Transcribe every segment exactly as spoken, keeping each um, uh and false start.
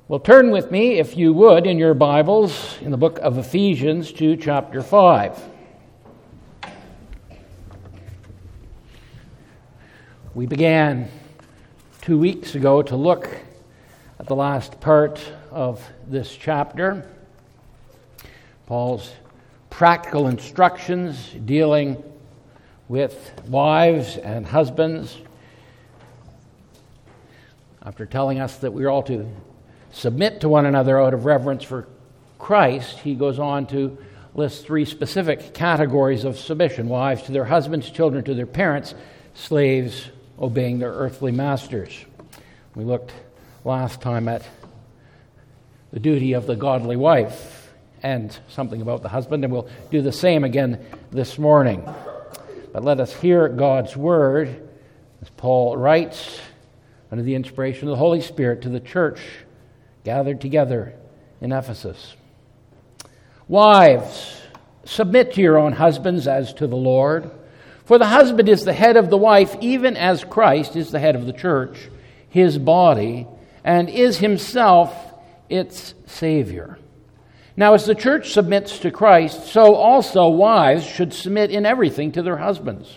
Well, turn with me, if you would, in your Bibles, in the book of Ephesians to chapter five. We began two weeks ago to look at the last part of this chapter, Paul's practical instructions dealing with wives and husbands. After telling us that we're all to submit to one another out of reverence for Christ, he goes on to list three specific categories of submission: wives to their husbands, children to their parents, slaves obeying their earthly masters. We looked last time at the duty of the godly wife and something about the husband, and we'll do the same again this morning. But let us hear God's word as Paul writes under the inspiration of the Holy Spirit to the church gathered together in Ephesus. Wives, submit to your own husbands as to the Lord. For the husband is the head of the wife, even as Christ is the head of the church, his body, and is himself its Savior. Now, as the church submits to Christ, so also wives should submit in everything to their husbands.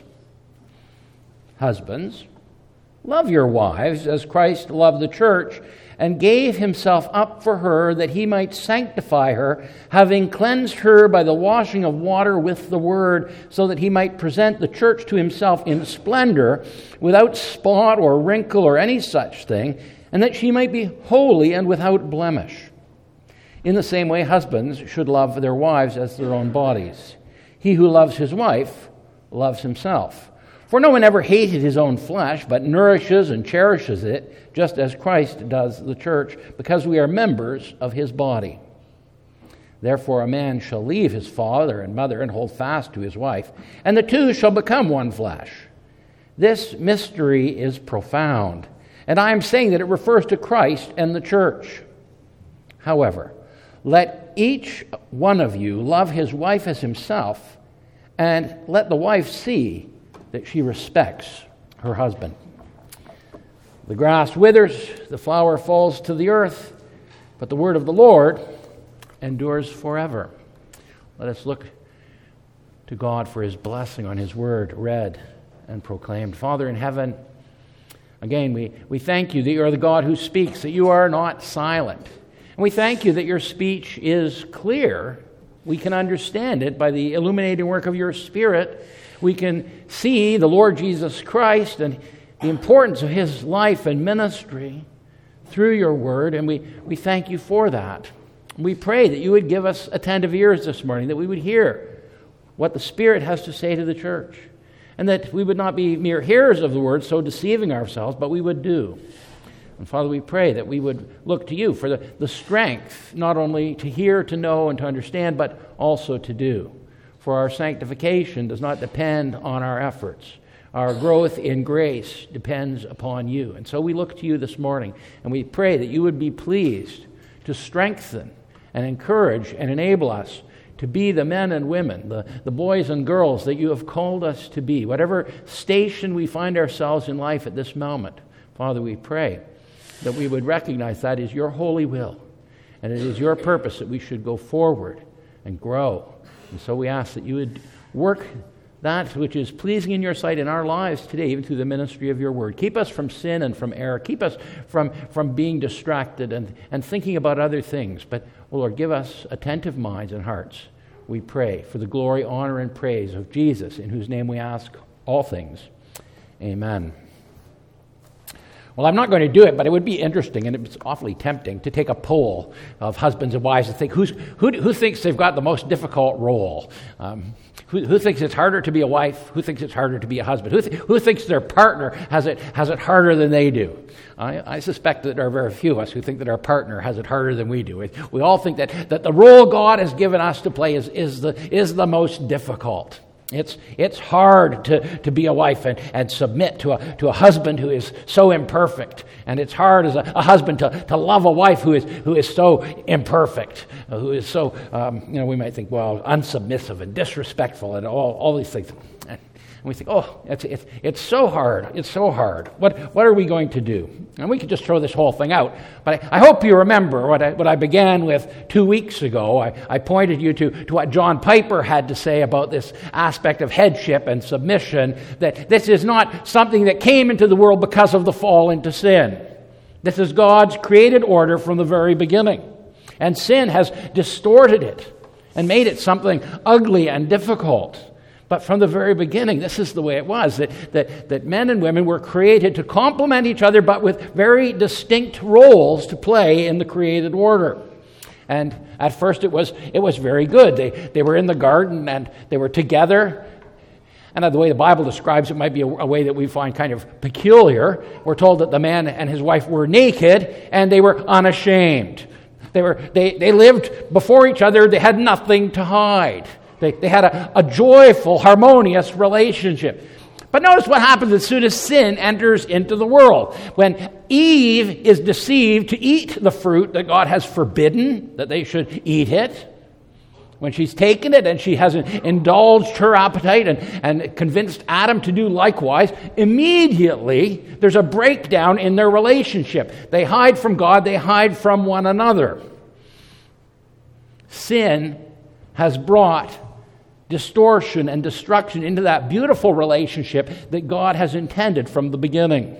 Husbands, love your wives as Christ loved the church and gave himself up for her, that he might sanctify her, having cleansed her by the washing of water with the word, so that he might present the church to himself in splendor, without spot or wrinkle or any such thing, and that she might be holy and without blemish. In the same way, husbands should love their wives as their own bodies. He who loves his wife loves himself. For no one ever hated his own flesh, but nourishes and cherishes it, just as Christ does the church, because we are members of his body. Therefore a man shall leave his father and mother and hold fast to his wife, and the two shall become one flesh. This mystery is profound, and I am saying that it refers to Christ and the church. However, let each one of you love his wife as himself, and let the wife see that she respects her husband. The grass withers, the flower falls to the earth, but the word of the Lord endures forever. Let us look to God for his blessing on his word read and proclaimed. Father in heaven, again, we, we thank you that you are the God who speaks, that you are not silent. And we thank you that your speech is clear. We can understand it by the illuminating work of your Spirit. We can see the Lord Jesus Christ and the importance of his life and ministry through your word, and we, we thank you for that. We pray that you would give us attentive ears this morning, that we would hear what the Spirit has to say to the church, and that we would not be mere hearers of the word, so deceiving ourselves, but we would do. And Father, we pray that we would look to you for the, the strength, not only to hear, to know, and to understand, but also to do. For our sanctification does not depend on our efforts. Our growth in grace depends upon you. And so we look to you this morning, and we pray that you would be pleased to strengthen and encourage and enable us to be the men and women, the, the boys and girls that you have called us to be. Whatever station we find ourselves in life at this moment, Father, we pray that we would recognize that is your holy will, and it is your purpose that we should go forward and grow. And so we ask that you would work that which is pleasing in your sight in our lives today, even through the ministry of your word. Keep us from sin and from error. Keep us from, from being distracted and, and thinking about other things. But, oh Lord, give us attentive minds and hearts, we pray, for the glory, honor, and praise of Jesus, in whose name we ask all things. Amen. Well, I'm not going to do it, but it would be interesting, and it's awfully tempting to take a poll of husbands and wives and think, who's, who, who thinks they've got the most difficult role? Um, who, who thinks it's harder to be a wife? Who thinks it's harder to be a husband? Who, th- who thinks their partner has it has it harder than they do? I, I suspect that there are very few of us who think that our partner has it harder than we do. We, we all think that, that the role God has given us to play is, is, the, is the most difficult. It's it's hard to, to be a wife and, and submit to a to a husband who is so imperfect, and it's hard as a, a husband to, to love a wife who is who is so imperfect, uh, who is so um, you know we might think, well, unsubmissive and disrespectful and all all these things. And we think, oh, it's, it's, it's so hard. It's so hard. What, what are we going to do? And we could just throw this whole thing out. But I, I hope you remember what I, what I began with two weeks ago. I, I pointed you to, to what John Piper had to say about this aspect of headship and submission, that this is not something that came into the world because of the fall into sin. This is God's created order from the very beginning. And sin has distorted it and made it something ugly and difficult. But from the very beginning, this is the way it was, that, that, that men and women were created to complement each other, but with very distinct roles to play in the created order. And at first it was it was very good. They, they were in the garden and they were together. And the way the Bible describes it might be a, a way that we find kind of peculiar. We're told that the man and his wife were naked and they were unashamed. They were they, they lived before each other. They had nothing to hide. They, they had a, a joyful, harmonious relationship. But notice what happens as soon as sin enters into the world. When Eve is deceived to eat the fruit that God has forbidden, that they should eat it, when she's taken it and she has indulged her appetite and, and convinced Adam to do likewise, immediately there's a breakdown in their relationship. They hide from God, they hide from one another. Sin has brought distortion and destruction into that beautiful relationship that God has intended from the beginning.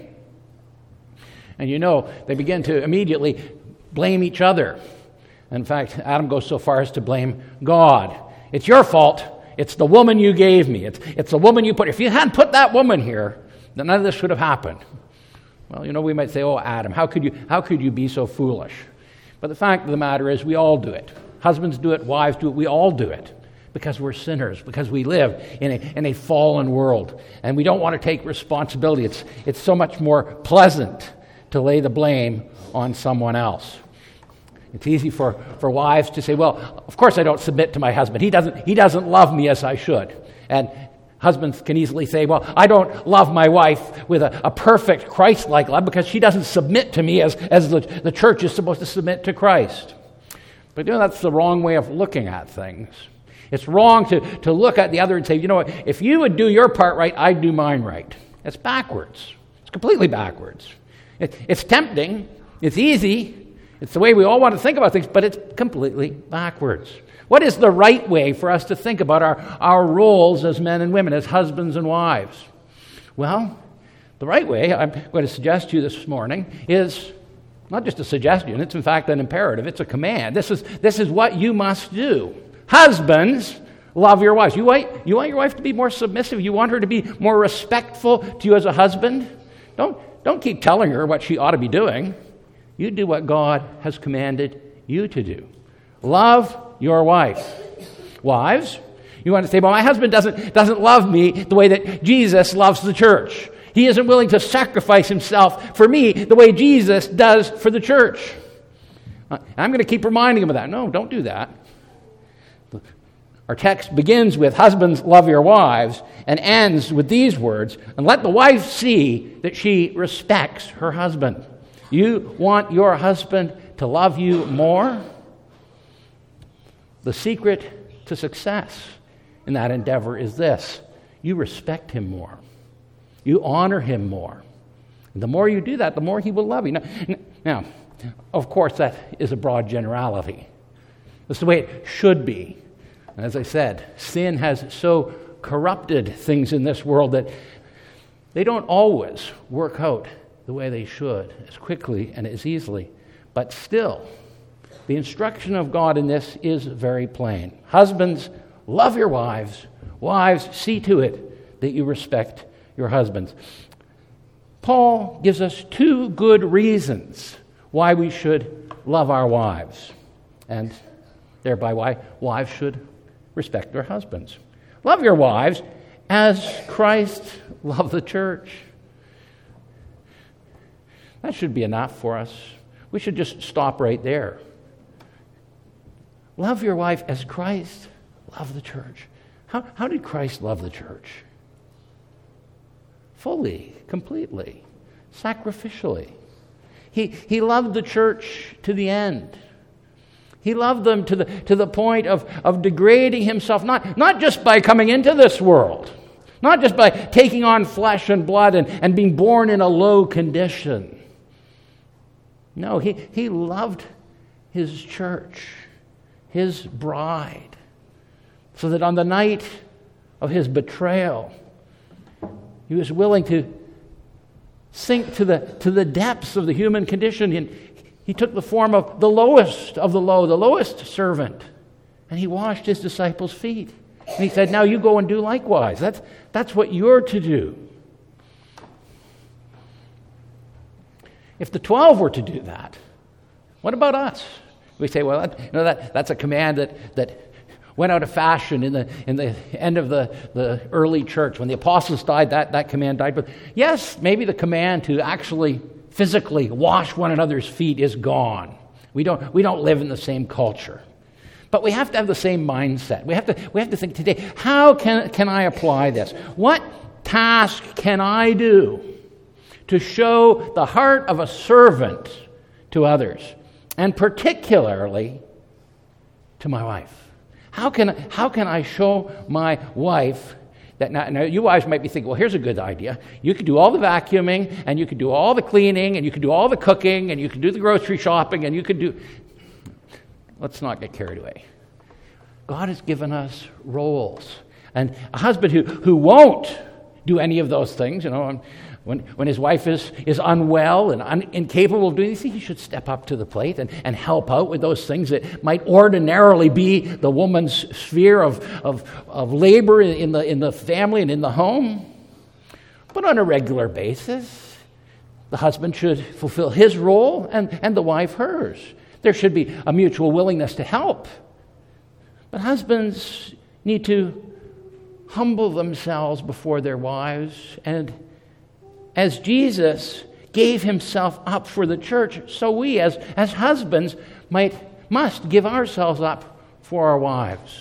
And you know, they begin to immediately blame each other. In fact, Adam goes so far as to blame God. It's your fault. It's the woman you gave me. It's, it's the woman you put. If you hadn't put that woman here, then none of this would have happened. Well, you know, we might say, oh, Adam, how could you, how could you be so foolish? But the fact of the matter is we all do it. Husbands do it, wives do it, we all do it. Because we're sinners, because we live in a, in a fallen world. And we don't want to take responsibility. It's, it's so much more pleasant to lay the blame on someone else. It's easy for, for wives to say, well, of course I don't submit to my husband. He doesn't, he doesn't love me as I should. And husbands can easily say, well, I don't love my wife with a, a perfect Christ-like love because she doesn't submit to me as, as the, the church is supposed to submit to Christ. But you know, that's the wrong way of looking at things. It's wrong to, to look at the other and say, you know what, if you would do your part right, I'd do mine right. That's backwards. It's completely backwards. It, it's tempting. It's easy. It's the way we all want to think about things, but it's completely backwards. What is the right way for us to think about our, our roles as men and women, as husbands and wives? Well, the right way, I'm going to suggest to you this morning, is not just a suggestion. It's in fact an imperative. It's a command. This is, this is what you must do. Husbands, love your wives. You want, you want your wife to be more submissive? You want her to be more respectful to you as a husband? Don't, don't keep telling her what she ought to be doing. You do what God has commanded you to do. Love your wife. Wives, you want to say, well, my husband doesn't, doesn't love me the way that Jesus loves the church. He isn't willing to sacrifice himself for me the way Jesus does for the church. I'm going to keep reminding him of that. No, don't do that. Our text begins with, husbands, love your wives, and ends with these words, and let the wife see that she respects her husband. You want your husband to love you more? The secret to success in that endeavor is this. You respect him more. You honor him more. And the more you do that, the more he will love you. Now, now, of course, that is a broad generality. That's the way it should be. And as I said, sin has so corrupted things in this world that they don't always work out the way they should, as quickly and as easily. But still, the instruction of God in this is very plain. Husbands, love your wives. Wives, see to it that you respect your husbands. Paul gives us two good reasons why we should love our wives, and thereby why wives should respect their husbands. Love your wives as Christ loved the church. That should be enough for us. We should just stop right there. Love your wife as Christ loved the church. How, how did Christ love the church? Fully, completely, sacrificially. He, he loved the church to the end. He loved them to the, to the point of, of degrading himself, not, not just by coming into this world, Not just by taking on flesh and blood and, and being born in a low condition. No, he, he loved his church, his bride, so that on the night of his betrayal, he was willing to sink to the, to the depths of the human condition. And he took the form of the lowest of the low, the lowest servant, and he washed his disciples' feet. And he said, now you go and do likewise. That's, that's what you're to do. If the twelve were to do that, what about us? We say, well, that, you know, that, that's a command that, that went out of fashion in the in the end of the, the early church. When the apostles died, that, that command died. But yes, maybe the command to actually physically wash one another's feet is gone. We don't we don't live in the same culture. But we have to have the same mindset. We have to we have to think today, how can can I apply this? What task can I do to show the heart of a servant to others, and particularly to my wife? How can how can I show my wife that? Now, now you wives might be thinking, well, here's a good idea. You could do all the vacuuming, and you could do all the cleaning, and you could do all the cooking, and you could do the grocery shopping, and you could do... Let's not get carried away. God has given us roles. And a husband who, who won't do any of those things, you know, when, when his wife is, is unwell and un, incapable of doing these things, he should step up to the plate and, and help out with those things that might ordinarily be the woman's sphere of, of, of labor in the, in the family and in the home. But on a regular basis, the husband should fulfill his role and, and the wife hers. There should be a mutual willingness to help. But husbands need to humble themselves before their wives, and as Jesus gave himself up for the church, so we as, as husbands might must give ourselves up for our wives.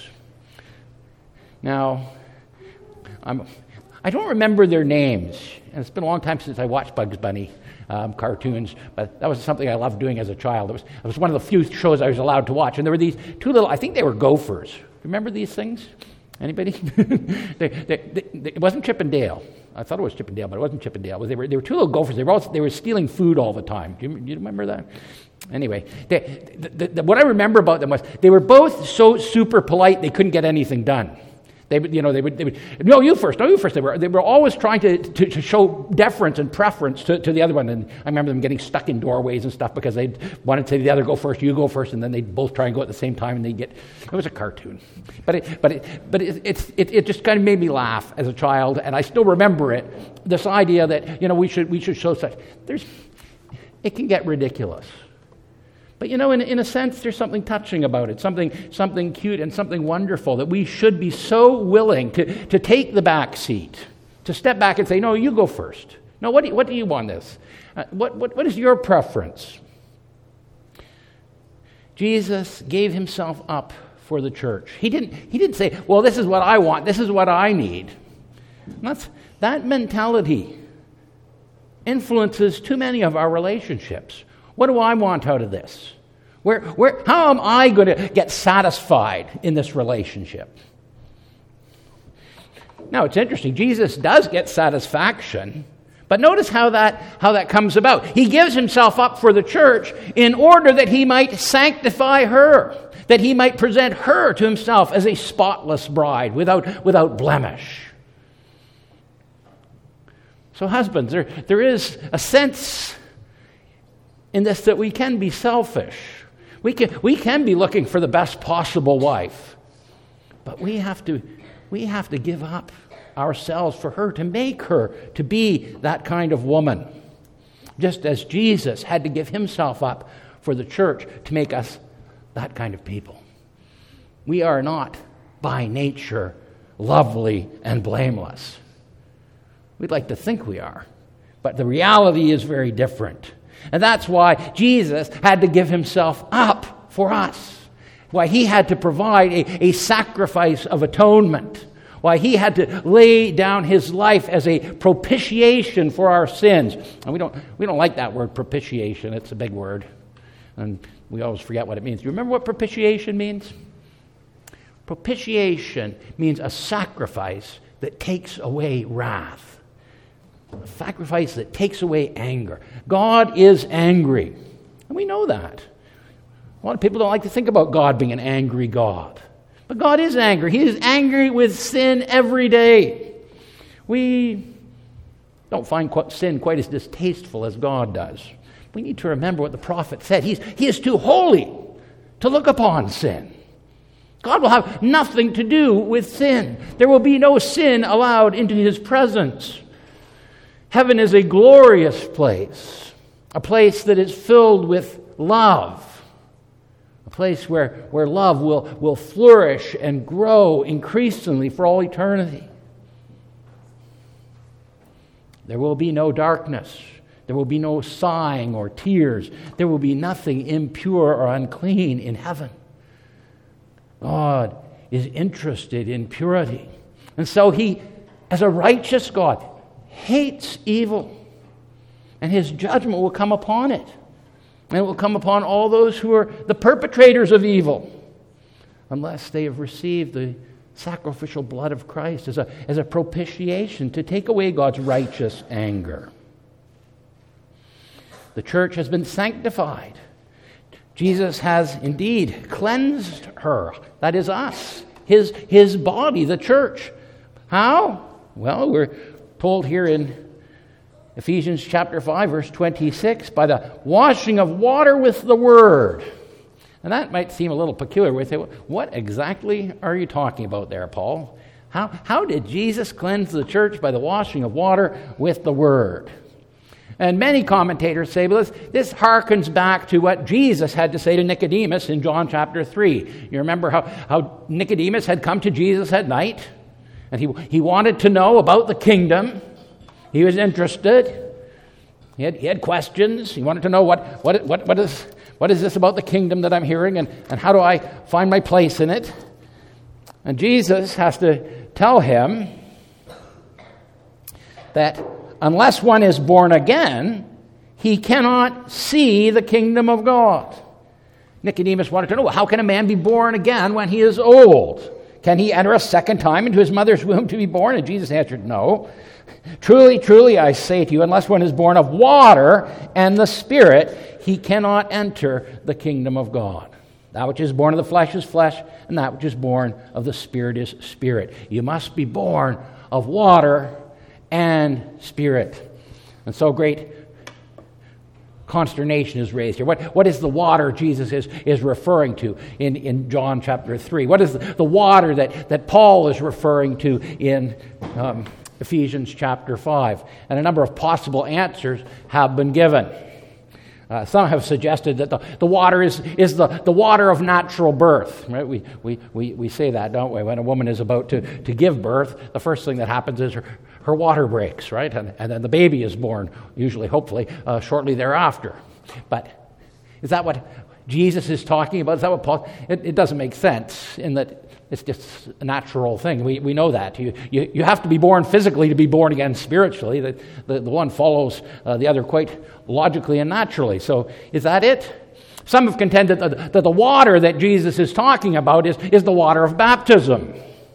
Now, I'm, I don't remember their names, and it's been a long time since I watched Bugs Bunny um, cartoons, but that was something I loved doing as a child. It was, it was one of the few shows I was allowed to watch, and there were these two little, I think they were gophers. Remember these things? Anybody? they, they, they, it wasn't Chip and Dale. I thought it was Chip and Dale, but it wasn't Chip and Dale. They were, they were two little gophers. They were, all, they were stealing food all the time. Do you, do you remember that? Anyway, they, the, the, the, what I remember about them was they were both so super polite they couldn't get anything done. They would, you know, they would, they would, no, you first, no, you first. They were, they were always trying to, to, to show deference and preference to, to the other one. And I remember them getting stuck in doorways and stuff because they wanted to say the other go first, you go first, and then they'd both try and go at the same time, and they get. It was a cartoon, but it, but it, but it, it's, it, it just kind of made me laugh as a child, and I still remember it. This idea that you know we should we should show such. There's, it can get ridiculous. But, you know, in, in a sense, there's something touching about it, something something cute and something wonderful, that we should be so willing to, to take the back seat, to step back and say, no, you go first. No, what do you, what do you want this? Uh, what, what What is your preference? Jesus gave himself up for the church. He didn't, he didn't say, well, this is what I want, this is what I need. That's, that mentality influences too many of our relationships. What do I want out of this? Where, where, how am I going to get satisfied in this relationship? Now, it's interesting. Jesus does get satisfaction, but notice how that, how that comes about. He gives himself up for the church in order that he might sanctify her, that he might present her to himself as a spotless bride, without, without blemish. So, husbands, there, there is a sense in this that we can be selfish. We can we can be looking for the best possible wife. But we have to we have to give up ourselves for her, to make her to be that kind of woman. Just as Jesus had to give himself up for the church to make us that kind of people. We are not by nature lovely and blameless. We'd like to think we are, but the reality is very different. And that's why Jesus had to give himself up for us. Why he had to provide a, a sacrifice of atonement. Why he had to lay down his life as a propitiation for our sins. And we don't we don't like that word, propitiation. It's a big word. And we always forget what it means. Do you remember what propitiation means? Propitiation means a sacrifice that takes away wrath, a sacrifice that takes away anger. God is angry, and we know that. A lot of people don't like to think about God being an angry God. But God is angry. He is angry with sin every day. We don't find sin quite as distasteful as God does. We need to remember what the prophet said. He's, he is too holy to look upon sin. God will have nothing to do with sin. There will be no sin allowed into his presence. Heaven is a glorious place, a place that is filled with love, a place where, where love will, will flourish and grow increasingly for all eternity. There will be no darkness. There will be no sighing or tears. There will be nothing impure or unclean in heaven. God is interested in purity. And so he, as a righteous God, hates evil. And his judgment will come upon it. And it will come upon all those who are the perpetrators of evil, unless they have received the sacrificial blood of Christ as a, as a propitiation to take away God's righteous anger. The church has been sanctified. Jesus has indeed cleansed her. That is us, his, his body, the church. How? Well, we're told here in Ephesians chapter five, verse twenty-six, by the washing of water with the word. And that might seem a little peculiar. We say, what exactly are you talking about there, Paul? How, how did Jesus cleanse the church by the washing of water with the word? And many commentators say, well, this, this harkens back to what Jesus had to say to Nicodemus in John chapter three. You remember how, how Nicodemus had come to Jesus at night, and he, he wanted to know about the kingdom. He was interested. He had, he had questions. He wanted to know what, what, what, what, is, what is this about the kingdom that I'm hearing, and, and how do I find my place in it? And Jesus has to tell him that unless one is born again, he cannot see the kingdom of God. Nicodemus wanted to know, how can a man be born again when he is old? Can he enter a second time into his mother's womb to be born? And Jesus answered, no. Truly, truly, I say to you, unless one is born of water and the Spirit, he cannot enter the kingdom of God. That which is born of the flesh is flesh, and that which is born of the Spirit is spirit. You must be born of water and Spirit. And so great consternation is raised here. What, what is the water Jesus is, is referring to in, in John chapter three? What is the, the water that, that Paul is referring to in um, Ephesians chapter five? And a number of possible answers have been given. Uh, some have suggested that the, the water is, is the, the water of natural birth. Right? We, we, we, we say that, don't we? When a woman is about to, to give birth, the first thing that happens is her, her water breaks, right? And, and then the baby is born, usually, hopefully, uh, shortly thereafter. But is that what Jesus is talking about? Is that what Paul... It, it doesn't make sense in that it's just a natural thing. We we know that. You you, you have to be born physically to be born again spiritually. The, the, the one follows uh, the other quite logically and naturally. So is that it? Some have contended that, that the water that Jesus is talking about is, is the water of baptism.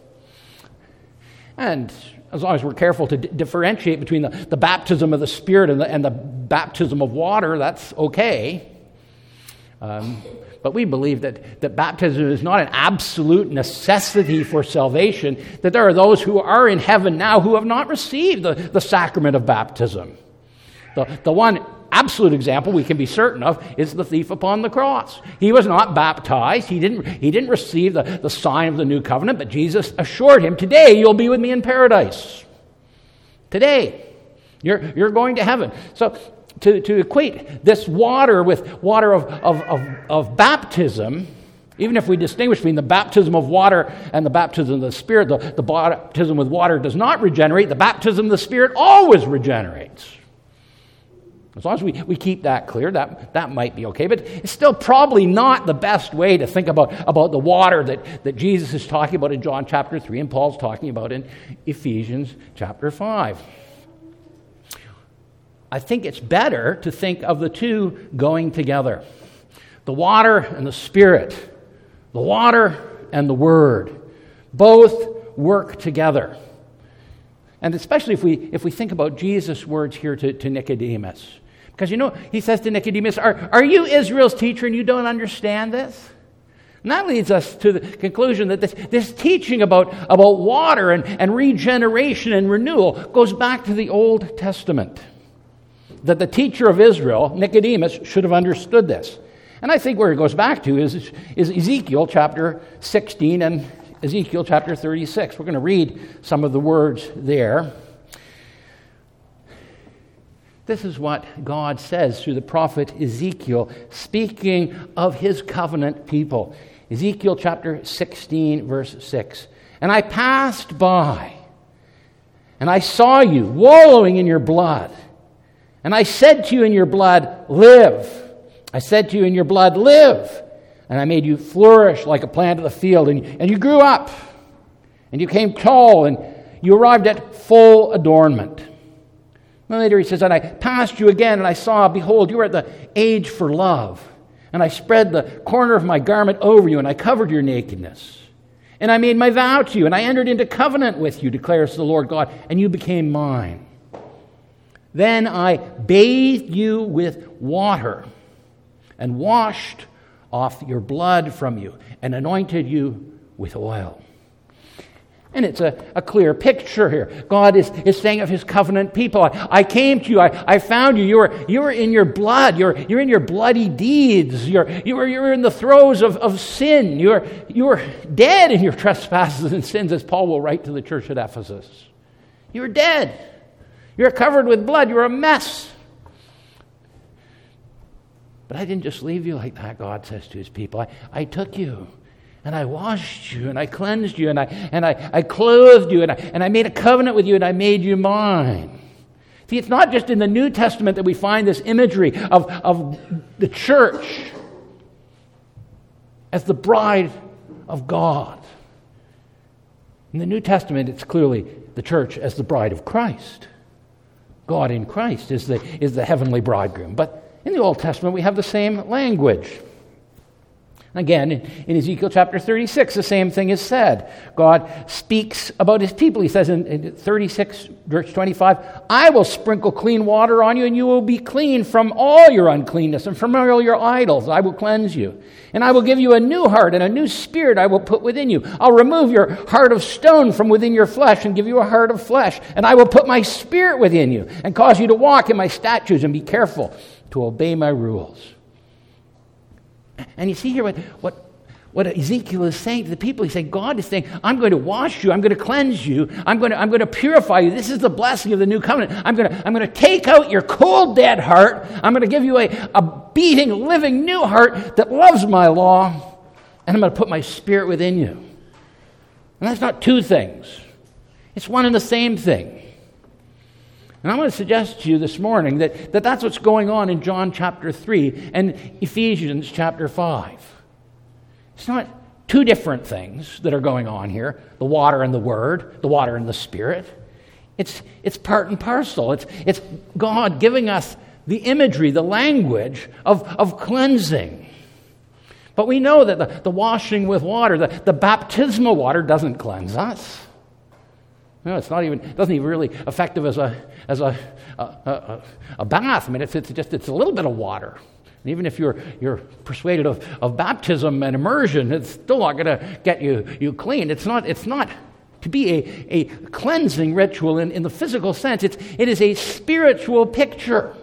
And as long as we're careful to d- differentiate between the, the baptism of the Spirit and the, and the baptism of water, that's okay. Um, but we believe that, that baptism is not an absolute necessity for salvation, that there are those who are in heaven now who have not received the, the sacrament of baptism. The, the one absolute example we can be certain of is the thief upon the cross. He was not baptized. He didn't, he didn't receive the, the sign of the new covenant, but Jesus assured him, today you'll be with me in paradise. Today. You're, you're going to heaven. So to, to equate this water with water of, of, of, of baptism, even if we distinguish between the baptism of water and the baptism of the Spirit, the, the baptism with water does not regenerate. The baptism of the Spirit always regenerates. As long as we, we keep that clear, that, that might be okay. But it's still probably not the best way to think about, about the water that, that Jesus is talking about in John chapter three and Paul's talking about in Ephesians chapter five. I think it's better to think of the two going together. The water and the Spirit. The water and the Word. Both work together. And especially if we if we think about Jesus' words here to, to Nicodemus. Because, you know, he says to Nicodemus, are, are you Israel's teacher and you don't understand this? And that leads us to the conclusion that this, this teaching about, about water and, and regeneration and renewal goes back to the Old Testament. That the teacher of Israel, Nicodemus, should have understood this. And I think where it goes back to is, is Ezekiel chapter sixteen and Ezekiel chapter thirty-six. We're going to read some of the words there. This is what God says through the prophet Ezekiel, speaking of his covenant people. Ezekiel chapter sixteen, verse six. And I passed by, and I saw you wallowing in your blood. And I said to you in your blood, live. I said to you in your blood, live. And I made you flourish like a plant of the field. And, and you grew up. And you came tall. And you arrived at full adornment. And later he says, and I passed you again. And I saw, behold, you were at the age for love. And I spread the corner of my garment over you. And I covered your nakedness. And I made my vow to you. And I entered into covenant with you, declares the Lord God. And you became mine. Then I bathed you with water and washed off your blood from you and anointed you with oil. And it's a, a clear picture here. God is, is saying of his covenant people, I, I came to you, I, I found you, you were, you were in your blood, you're, you're in your bloody deeds, you're, you were, you were in the throes of, of sin, you're, you were dead in your trespasses and sins, as Paul will write to the church at Ephesus. You were dead. You're covered with blood, you're a mess. But I didn't just leave you like that, God says to his people. I, I took you, and I washed you, and I cleansed you, and I and I, I clothed you, and I, and I made a covenant with you, and I made you mine. See, it's not just in the New Testament that we find this imagery of, of the church as the bride of God. In the New Testament, it's clearly the church as the bride of Christ. God in Christ is the, is the heavenly bridegroom. But in the Old Testament, we have the same language. Again, in Ezekiel chapter thirty-six, the same thing is said. God speaks about his people. He says in, in thirty-six, verse twenty-five, I will sprinkle clean water on you, and you will be clean from all your uncleanness, and from all your idols I will cleanse you. And I will give you a new heart, and a new spirit I will put within you. I'll remove your heart of stone from within your flesh, and give you a heart of flesh. And I will put my spirit within you, and cause you to walk in my statutes, and be careful to obey my rules. And you see here what, what, what Ezekiel is saying to the people. He's saying, God is saying, I'm going to wash you. I'm going to cleanse you. I'm going to, I'm going to purify you. This is the blessing of the new covenant. I'm going to, I'm going to take out your cold, dead heart. I'm going to give you a, a beating, living new heart that loves my law. And I'm going to put my spirit within you. And that's not two things. It's one and the same thing. And I want to suggest to you this morning that, that that's what's going on in John chapter three and Ephesians chapter five. It's not two different things that are going on here, the water and the word, the water and the spirit. It's, it's part and parcel. It's, it's God giving us the imagery, the language of, of cleansing. But we know that the, the washing with water, the, the baptismal water doesn't cleanse us. No, it's not even, it doesn't even really effective as a as a a, a, a bath. I mean, it's, it's just it's a little bit of water. And even if you're you're persuaded of, of baptism and immersion, it's still not going to get you you clean. It's not it's not to be a, a cleansing ritual in, in the physical sense. It's it is a spiritual picture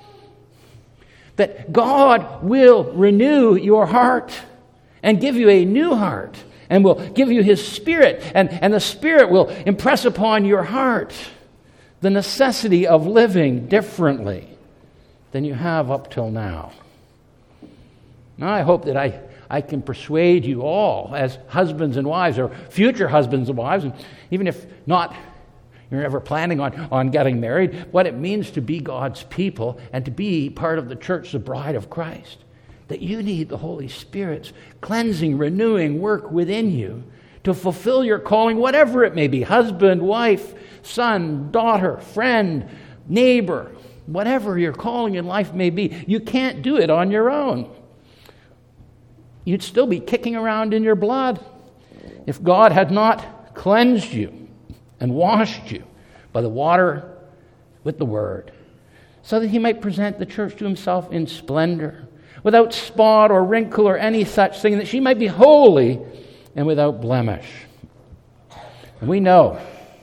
that God will renew your heart and give you a new heart. And will give you his spirit, and, and the spirit will impress upon your heart the necessity of living differently than you have up till now. Now, I hope that I, I can persuade you all as husbands and wives, or future husbands and wives, and even if not, you're never planning on, on getting married, what it means to be God's people and to be part of the church, the bride of Christ. That you need the Holy Spirit's cleansing, renewing work within you to fulfill your calling, whatever it may be, husband, wife, son, daughter, friend, neighbor, whatever your calling in life may be. You can't do it on your own. You'd still be kicking around in your blood if God had not cleansed you and washed you, by the water with the word, so that he might present the church to himself in splendor, without spot or wrinkle or any such thing, that she might be holy and without blemish. And we know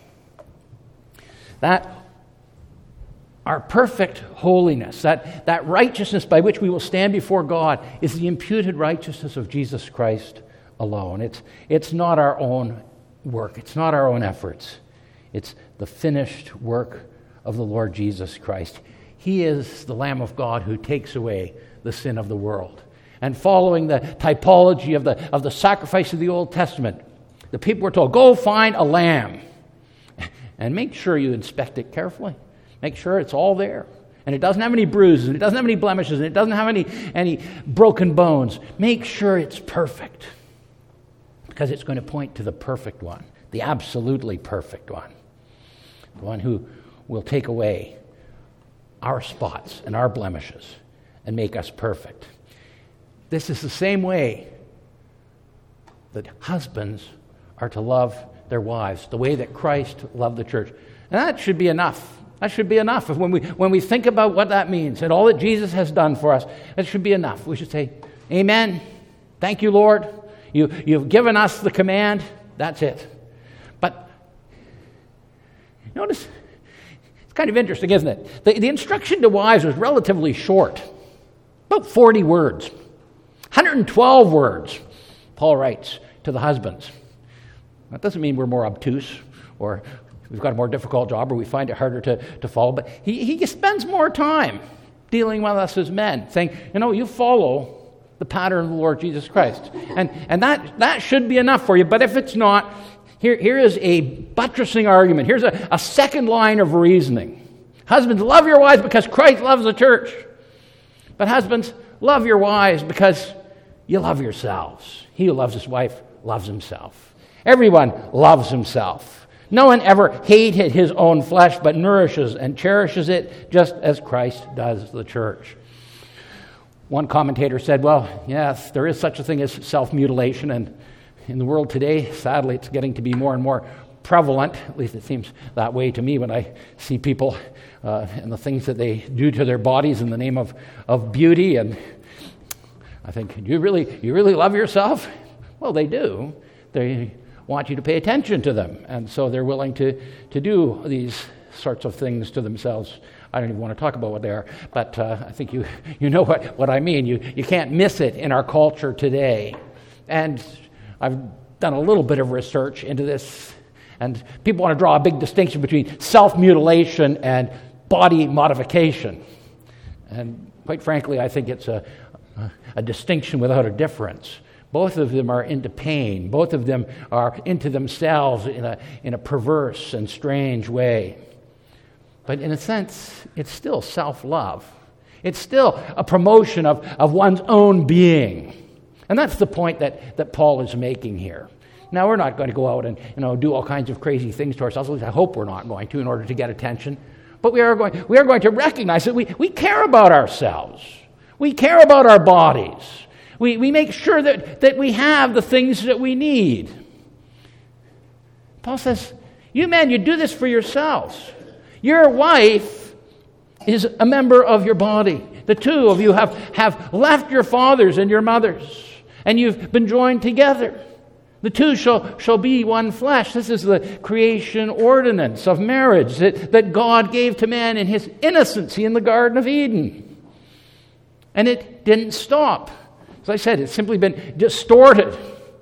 that our perfect holiness, that, that righteousness by which we will stand before God, is the imputed righteousness of Jesus Christ alone. It's, it's not our own work. It's not our own efforts. It's the finished work of the Lord Jesus Christ. He is the Lamb of God who takes away the sin of the world. And following the typology of the, of the sacrifice of the Old Testament, the people were told, go find a lamb and make sure you inspect it carefully. Make sure it's all there. And it doesn't have any bruises, and it doesn't have any blemishes, and it doesn't have any, any broken bones. Make sure it's perfect, because it's going to point to the perfect one, the absolutely perfect one, the one who will take away our spots and our blemishes and make us perfect. This is the same way that husbands are to love their wives, the way that Christ loved the church. And that should be enough. That should be enough. If when we when we think about what that means and all that Jesus has done for us, that should be enough. We should say, amen. Thank you, Lord. You, you've given us the command. That's it. But notice, it's kind of interesting, isn't it? The, the instruction to wives was relatively short. About forty words. one hundred twelve words, Paul writes to the husbands. That doesn't mean we're more obtuse or we've got a more difficult job or we find it harder to, to follow, but he, he spends more time dealing with us as men, saying, you know, you follow the pattern of the Lord Jesus Christ. And and that, that should be enough for you, but if it's not, here, here is a buttressing argument. Here's a, a second line of reasoning. Husbands, love your wives because Christ loves the church. But husbands, love your wives because you love yourselves. He who loves his wife loves himself. Everyone loves himself. No one ever hated his own flesh, but nourishes and cherishes it just as Christ does the church. One commentator said, well, yes, there is such a thing as self-mutilation, and in the world today, sadly, it's getting to be more and more prevalent. At least it seems that way to me when I see people uh, and the things that they do to their bodies in the name of, of beauty. And I think, do you really, you really love yourself? Well, they do. They want you to pay attention to them, and so they're willing to, to do these sorts of things to themselves. I don't even want to talk about what they are, but uh, I think you you know what, what I mean. You you can't miss it in our culture today. And I've done a little bit of research into this, and people want to draw a big distinction between self-mutilation and body modification. And quite frankly, I think it's a, a, a distinction without a difference. Both of them are into pain. Both of them are into themselves in a, in a perverse and strange way. But in a sense, it's still self-love. It's still a promotion of, of one's own being. And that's the point that, that Paul is making here. Now, we're not going to go out and you know do all kinds of crazy things to ourselves. At least I hope we're not going to in order to get attention. But we are going, we are going to recognize that we, we care about ourselves. We care about our bodies. We, we make sure that, that we have the things that we need. Paul says, you men, you do this for yourselves. Your wife is a member of your body. The two of you have, have left your fathers and your mothers, and you've been joined together. The two shall, shall be one flesh. This is the creation ordinance of marriage that, that God gave to man in his innocency in the Garden of Eden. And it didn't stop. As I said, it's simply been distorted.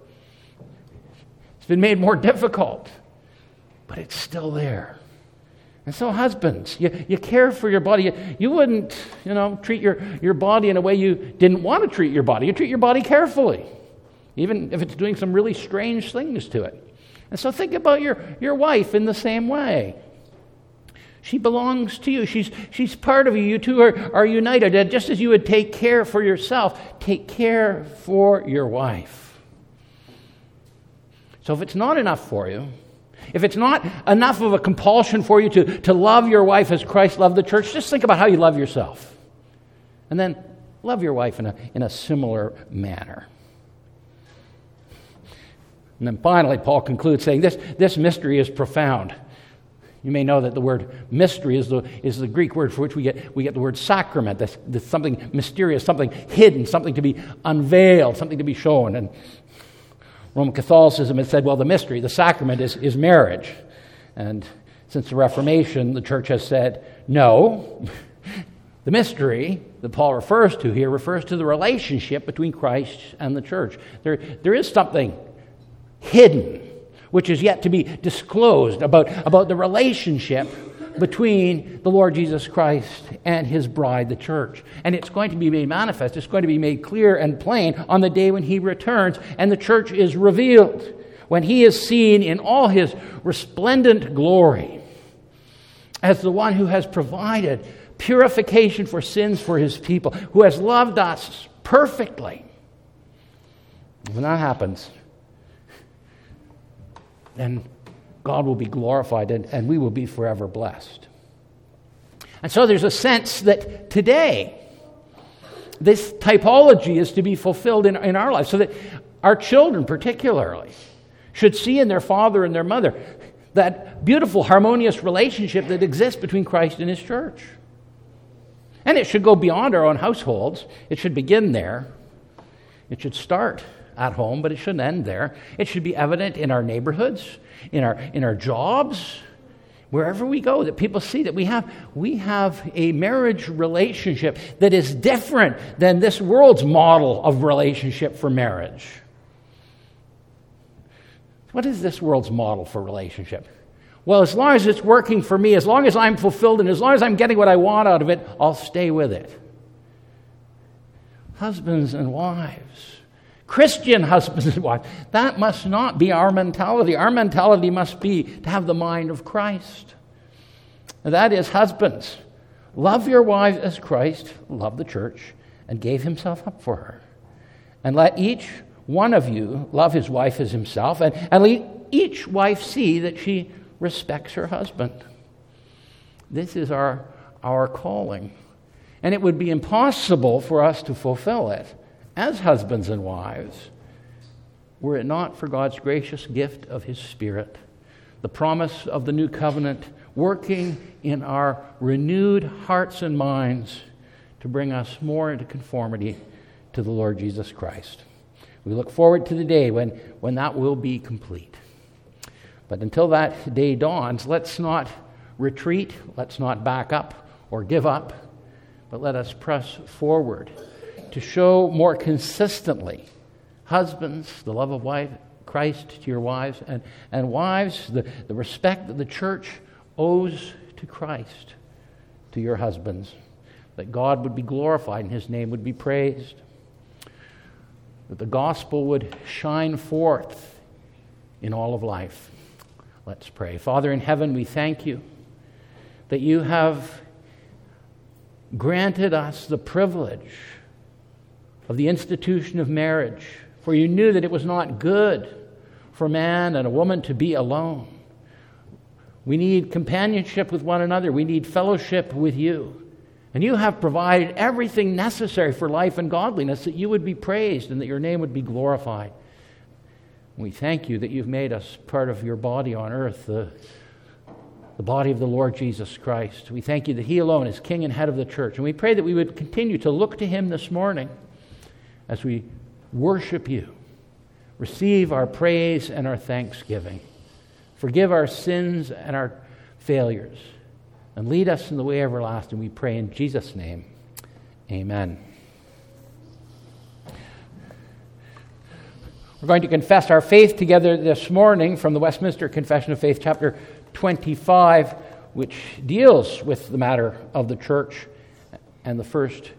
It's been made more difficult. But it's still there. And so husbands, you, you care for your body. You, you wouldn't, you know, treat your, your body in a way you didn't want to treat your body. You treat your body carefully, even if it's doing some really strange things to it. And so think about your, your wife in the same way. She belongs to you. She's, she's part of you. You two are, are united. And just as you would take care for yourself, take care for your wife. So if it's not enough for you, if it's not enough of a compulsion for you to, to love your wife as Christ loved the church, just think about how you love yourself. And then love your wife in a, in a similar manner. And then finally, Paul concludes saying this, this mystery is profound. You may know that the word mystery is the, is the Greek word for which we get, we get the word sacrament. That's, that's something mysterious, something hidden, something to be unveiled, something to be shown. And Roman Catholicism has said, well, the mystery, the sacrament is, is marriage. And since the Reformation, the church has said, no, the mystery that Paul refers to here refers to the relationship between Christ and the church. There, there is something hidden which is yet to be disclosed about, about the relationship between the Lord Jesus Christ and his bride, the church. And it's going to be made manifest, it's going to be made clear and plain on the day when he returns and the church is revealed, when he is seen in all his resplendent glory as the one who has provided purification for sins for his people, who has loved us perfectly. When that happens, then God will be glorified and, and we will be forever blessed. And so there's a sense that today this typology is to be fulfilled in, in our lives, so that our children particularly should see in their father and their mother that beautiful, harmonious relationship that exists between Christ and his church. And it should go beyond our own households. It should begin there. It should start at home, but it shouldn't end there. It should be evident in our neighborhoods, in our in our jobs, wherever we go, that people see that we have we have a marriage relationship that is different than this world's model of relationship for marriage. What is this world's model for relationship? Well, as long as it's working for me, as long as I'm fulfilled, and as long as I'm getting what I want out of it, I'll stay with it. Husbands and wives, Christian husbands and wives, that must not be our mentality. Our mentality must be to have the mind of Christ. And that is, husbands, love your wives as Christ loved the church and gave himself up for her. And let each one of you love his wife as himself, and, and let each wife see that she respects her husband. This is our, our calling. And it would be impossible for us to fulfill it as husbands and wives were it not for God's gracious gift of his Spirit, the promise of the new covenant working in our renewed hearts and minds to bring us more into conformity to the Lord Jesus Christ. We look forward to the day when, when that will be complete. But until that day dawns, let's not retreat, let's not back up or give up, but let us press forward to show more consistently, husbands, the love of wife, Christ to your wives, and, and wives, the, the respect that the church owes to Christ to your husbands, that God would be glorified and his name would be praised, that the gospel would shine forth in all of life. Let's pray. Father in heaven, we thank you that you have granted us the privilege of the institution of marriage, for you knew that it was not good for man and a woman to be alone. We need companionship with one another. We need fellowship with you. And you have provided everything necessary for life and godliness, that you would be praised and that your name would be glorified. We thank you that you've made us part of your body on earth, the, the body of the Lord Jesus Christ. We thank you that he alone is King and head of the church. And we pray that we would continue to look to him this morning as we worship you. Receive our praise and our thanksgiving. Forgive our sins and our failures. And lead us in the way everlasting, we pray in Jesus' name. Amen. We're going to confess our faith together this morning from the Westminster Confession of Faith, chapter twenty-five, which deals with the matter of the church and the first